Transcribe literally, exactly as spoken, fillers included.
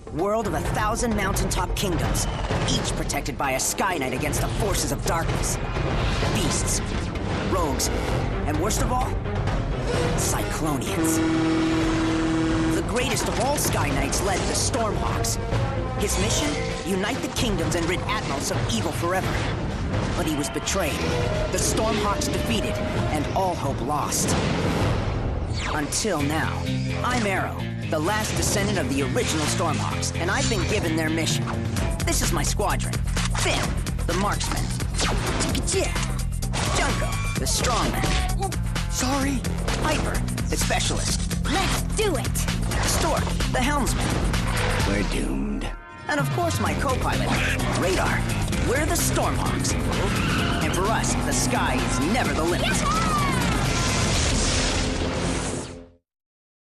world of a thousand mountaintop kingdoms, each protected by a Sky Knight against the forces of darkness. Beasts, rogues, and worst of all, Cyclonians. The greatest of all Sky Knights led the Stormhawks. His mission? Unite the kingdoms and rid Atmos of evil forever. But he was betrayed, the Stormhawks defeated, and all hope lost. Until now. I'm Arrow, the last descendant of the original Stormhawks, and I've been given their mission. This is my squadron. Finn, the marksman. Junko, the strongman. Sorry. Hyper, the specialist. Let's do it! Stork, the helmsman. We're doomed. And of course my co-pilot, Radar. We're the Stormhawks. And for us, the sky is never the limit.